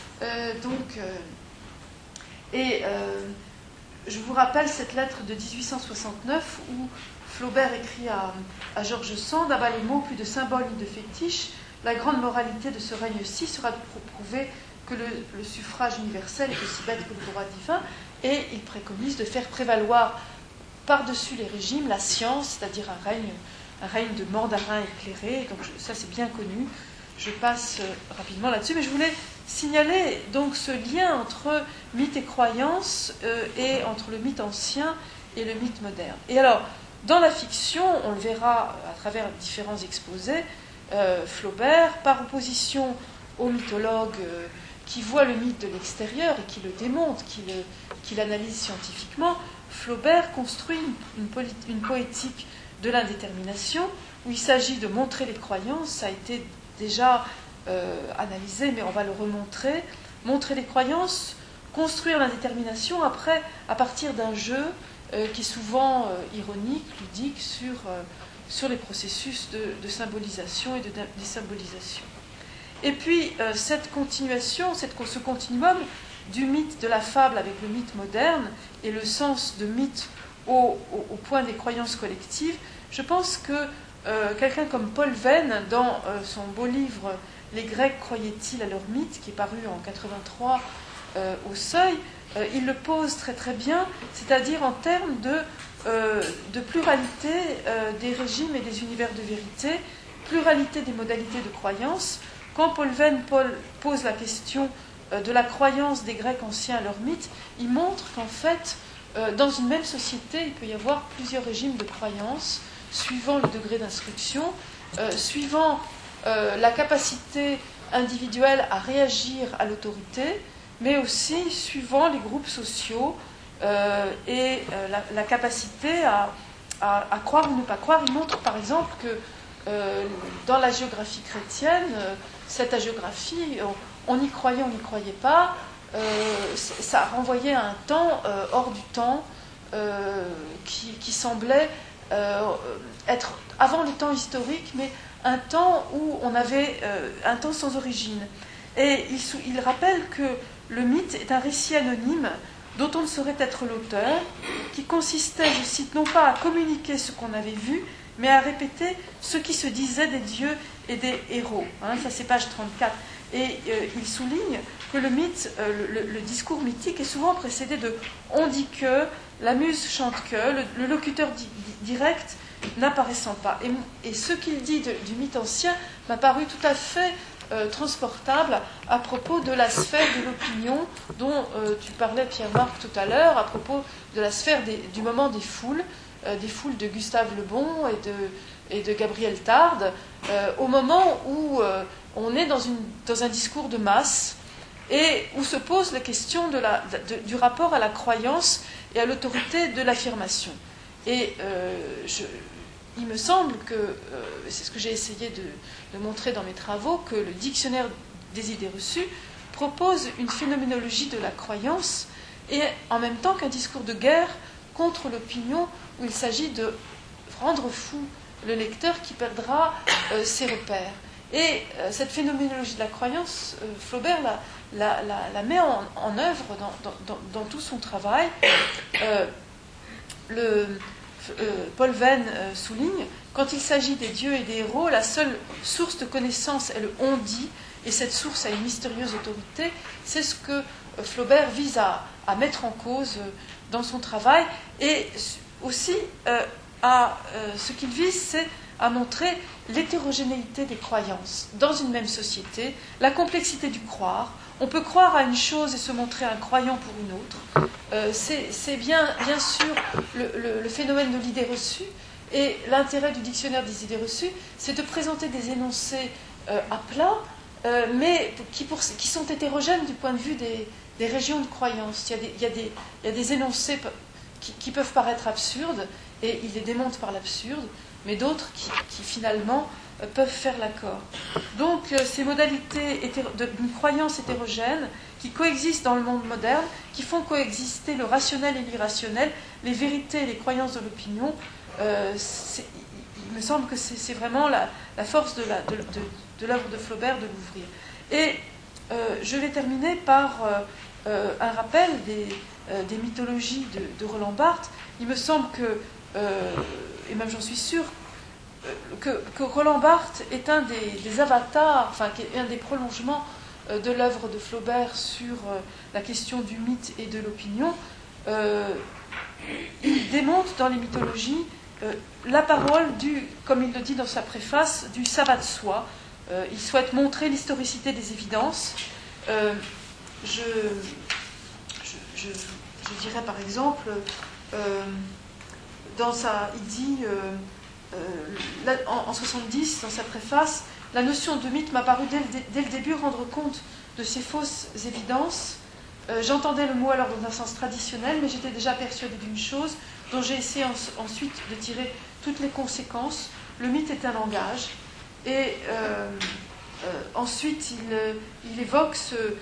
Je vous rappelle cette lettre de 1869 où Flaubert écrit à George Sand: « À bas les mots, plus de symboles ni de fétiches, la grande moralité de ce règne-ci sera de prouver que le suffrage universel est aussi bête que le droit divin, et il préconise de faire prévaloir par-dessus les régimes la science, c'est-à-dire un règne de mandarins éclairés. » Donc ça c'est bien connu, je passe rapidement là-dessus, mais je voulais signaler donc ce lien entre mythe et croyance et entre le mythe ancien et le mythe moderne. Et alors, dans la fiction, on le verra à travers différents exposés, Flaubert, par opposition au mythologue qui voit le mythe de l'extérieur et qui le démonte, qui l'analyse scientifiquement, Flaubert construit une poétique de l'indétermination où il s'agit de montrer les croyances. Ça a été déjà analysé, mais on va le remontrer. Montrer les croyances, construire l'indétermination après, à partir d'un jeu qui est souvent ironique, ludique, sur les processus de symbolisation et de désymbolisation. Et puis, cette continuation, ce continuum du mythe de la fable avec le mythe moderne et le sens de mythe au point des croyances collectives, je pense que quelqu'un comme Paul Venn, dans son beau livre « Les Grecs croyaient-ils à leur mythe », qui est paru en 83 au Seuil, il le pose très très bien, c'est-à-dire en termes de pluralité des régimes et des univers de vérité, pluralité des modalités de croyance. Quand Paul Venn pose la question de la croyance des Grecs anciens à leur mythe, il montre qu'en fait, dans une même société, il peut y avoir plusieurs régimes de croyance, suivant le degré d'instruction, suivant la capacité individuelle à réagir à l'autorité, mais aussi suivant les groupes sociaux et la capacité à croire ou ne pas croire. Il montre par exemple que dans la géographie chrétienne, cette hagiographie, on y croyait, on n'y croyait pas, ça renvoyait à un temps hors du temps qui semblait être avant le temps historique, mais un temps où on avait un temps sans origine. Et il rappelle que le mythe est un récit anonyme dont on ne saurait être l'auteur, qui consistait, je cite, non pas à communiquer ce qu'on avait vu, mais à répéter ce qui se disait des dieux et des héros. Ça c'est page 34. Et il souligne que le mythe, le discours mythique est souvent précédé de « on dit que », la muse chante que, le locuteur direct n'apparaissant pas. Et ce qu'il dit du mythe ancien m'a paru tout à fait transportable à propos de la sphère de l'opinion dont tu parlais, Pierre-Marc, tout à l'heure, à propos de la sphère du moment des foules de Gustave Le Bon et de Gabriel Tarde, au moment où on est dans un discours de masse et où se pose la question du rapport à la croyance et à l'autorité de l'affirmation. Et il me semble que, c'est ce que j'ai essayé de montrer dans mes travaux, que le dictionnaire des idées reçues propose une phénoménologie de la croyance et en même temps qu'un discours de guerre contre l'opinion où il s'agit de rendre fou le lecteur qui perdra ses repères. Et cette phénoménologie de la croyance, Flaubert la met en œuvre dans tout son travail. Paul Venn souligne, quand il s'agit des dieux et des héros, la seule source de connaissance est le on-dit, et cette source a une mystérieuse autorité. C'est ce que Flaubert vise à mettre en cause dans son travail, et aussi ce qu'il vise, c'est à montrer l'hétérogénéité des croyances dans une même société, la complexité du croire. On peut croire à une chose et se montrer un croyant pour une autre. C'est bien sûr le phénomène de l'idée reçue, et l'intérêt du dictionnaire des idées reçues, c'est de présenter des énoncés à plat, mais qui sont hétérogènes du point de vue des régions de croyance. Il y a des énoncés qui peuvent paraître absurdes, et il les démonte par l'absurde, mais d'autres qui finalement peuvent faire l'accord. Donc ces modalités d'une croyance hétérogène qui coexistent dans le monde moderne, qui font coexister le rationnel et l'irrationnel, les vérités et les croyances de l'opinion, il me semble que c'est vraiment la force de l'œuvre de Flaubert de l'ouvrir. Et je vais terminer par un rappel des mythologies de Roland Barthes. Il me semble que, et même j'en suis sûre, que Roland Barthes est un des avatars, enfin, qui est un des prolongements de l'œuvre de Flaubert sur la question du mythe et de l'opinion. Il démonte dans les mythologies la parole comme il le dit dans sa préface, du sabbat de soi. Il souhaite montrer l'historicité des évidences. Je dirais par exemple, il dit en 70, dans sa préface, la notion de mythe m'a paru dès le début rendre compte de ces fausses évidences. J'entendais le mot alors dans un sens traditionnel, mais j'étais déjà persuadée d'une chose dont j'ai essayé ensuite de tirer toutes les conséquences. Le mythe est un langage. Et ensuite, il évoque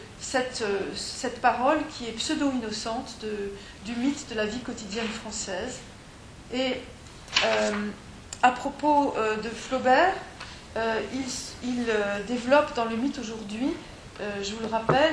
cette parole qui est pseudo-innocente du mythe de la vie quotidienne française. Et à propos de Flaubert, il développe dans le mythe aujourd'hui, je vous le rappelle,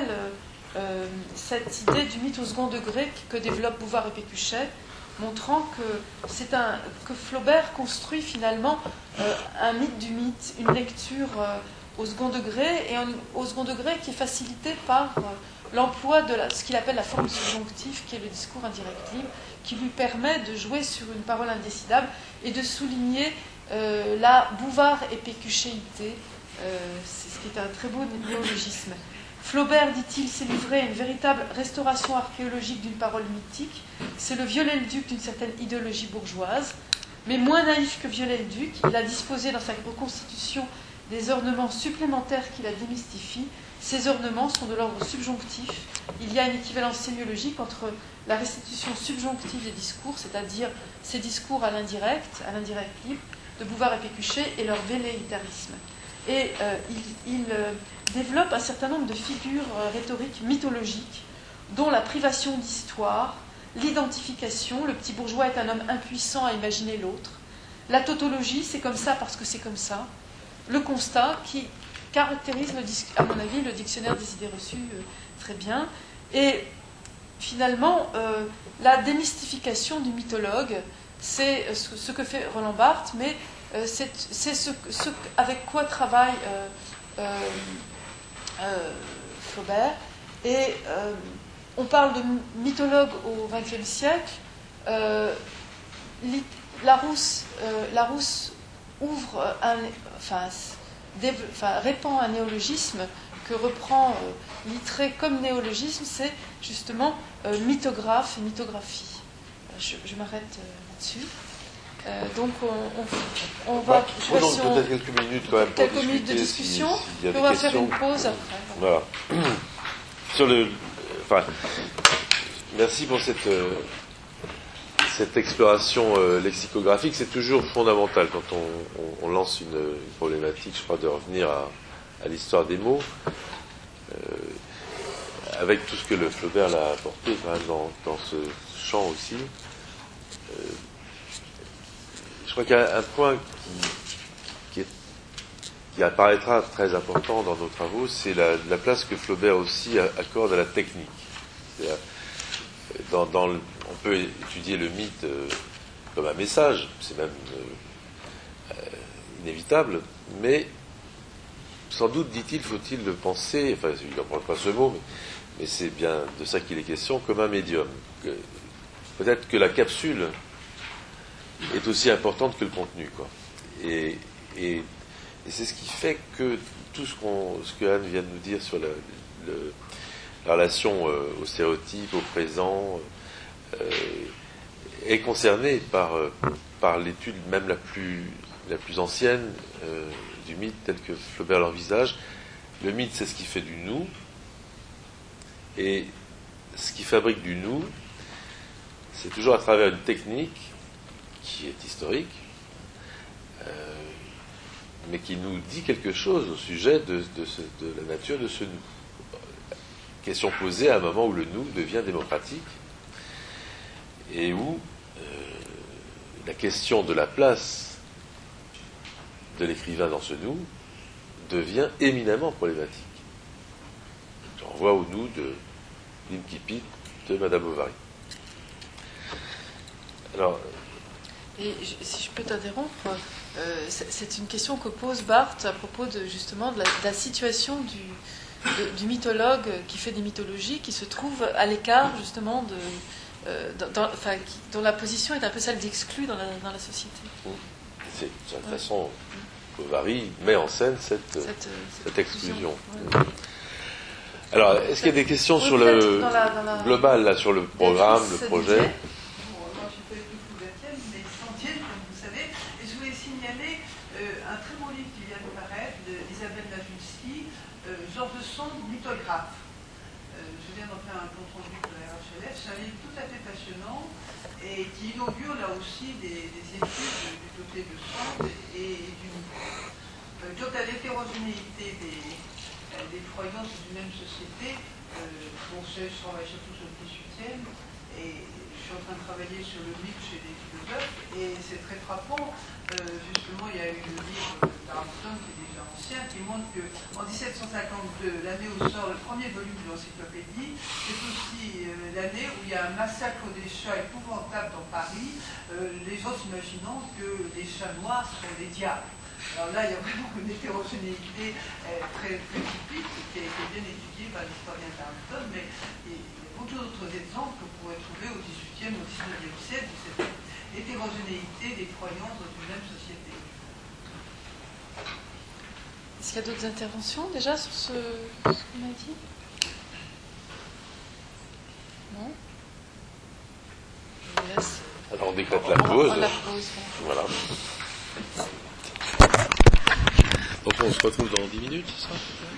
cette idée du mythe au second degré que développent Bouvard et Pécuchet, montrant que Flaubert construit finalement un mythe du mythe, une lecture au second degré, et au second degré qui est facilité par l'emploi de ce qu'il appelle la forme subjonctive, qui est le discours indirect libre, qui lui permet de jouer sur une parole indécidable et de souligner la Bouvard et Pécuchéité, ce qui est un très beau néologisme. Flaubert, dit-il, s'est livré à une véritable restauration archéologique d'une parole mythique. C'est le Viollet-le-Duc d'une certaine idéologie bourgeoise, mais moins naïf que Viollet-le-Duc, il a disposé dans sa reconstitution des ornements supplémentaires qui la démystifient. Ces ornements sont de l'ordre subjonctif. Il y a une équivalence sémiologique entre la restitution subjonctive des discours, c'est-à-dire ces discours à l'indirect libre, de Bouvard et Pécuchet, et leur velléitarisme. Et il développe un certain nombre de figures rhétoriques mythologiques, dont la privation d'histoire, l'identification, le petit bourgeois est un homme impuissant à imaginer l'autre, la tautologie, c'est comme ça parce que c'est comme ça, le constat qui caractérise, à mon avis, le dictionnaire des idées reçues très bien, et finalement, la démystification du mythologue, c'est ce que fait Roland Barthes, mais c'est ce avec quoi travaille Flaubert. Et on parle de mythologue au XXe siècle. Larousse ouvre répand un néologisme que reprend Littré comme néologisme, c'est justement mythographe et mythographie. Je m'arrête là-dessus. Donc on va prenons peut-être quelques minutes quand même pour quelques minutes de discussion, puis on va faire une pause après. Voilà. Merci pour cette exploration lexicographique. C'est toujours fondamental quand on lance une problématique, je crois, de revenir à l'histoire des mots, avec tout ce que le Flaubert l'a apporté quand même dans ce champ aussi. Je crois qu'il y a un point qui apparaîtra très important dans nos travaux, c'est la place que Flaubert aussi accorde à la technique. On peut étudier le mythe comme un message, c'est même inévitable, mais sans doute, dit-il, faut-il le penser, enfin, il n'emploie pas ce mot, mais c'est bien de ça qu'il est question, comme un médium. Peut-être que la capsule est aussi importante que le contenu, quoi. Et c'est ce qui fait que tout ce que Anne vient de nous dire sur la relation au stéréotype, au présent, est concerné par l'étude même la plus ancienne du mythe tel que Flaubert l'envisage. Le mythe, c'est ce qui fait du nous, et ce qui fabrique du nous, c'est toujours à travers une technique qui est historique, mais qui nous dit quelque chose au sujet de la nature de ce nous. Question posée à un moment où le nous devient démocratique et où la question de la place de l'écrivain dans ce nous devient éminemment problématique. Je renvoie au nous de l'Incipit de Madame Bovary. Alors, et si je peux t'interrompre, c'est une question que pose Barthes à propos justement de la situation du mythologue qui fait des mythologies, qui se trouve à l'écart justement dont la position est un peu celle d'exclus dans la société. C'est de toute façon, Bovary met en scène cette exclusion. Ouais. Alors, est-ce qu'il y a des questions sur le global, là, sur le programme, le projet? Mythographe. Je viens d'en faire un compte rendu pour la RHLF. C'est un livre tout à fait passionnant et qui inaugure là aussi des études du côté de Sand et du mythe. Quant à l'hétérogénéité des croyances d'une même société, je travaille surtout sur le 18e et je suis en train de travailler sur le mythe chez des philosophes et c'est très frappant. Justement, il y a eu le livre d'Armstrong qui est déjà ancien, qui montre qu'en 1752, l'année où sort le premier volume de l'encyclopédie, c'est aussi l'année où il y a un massacre des chats épouvantable dans Paris, les gens s'imaginant que les chats noirs sont des diables. Alors là, il y a vraiment une hétérogénéité très, très typique qui a été bien étudiée par l'historien d'Armstrong, mais il y a beaucoup d'autres exemples qu'on pourrait trouver au XVIIIe, au XIXe siècle, de cette hétérogénéité des croyances dans une même société. Est-ce qu'il y a d'autres interventions déjà sur ce qu'on a dit? Non? Je vous laisse. Alors on décrète la pause. Voilà. Donc on se retrouve dans 10 minutes, c'est ça?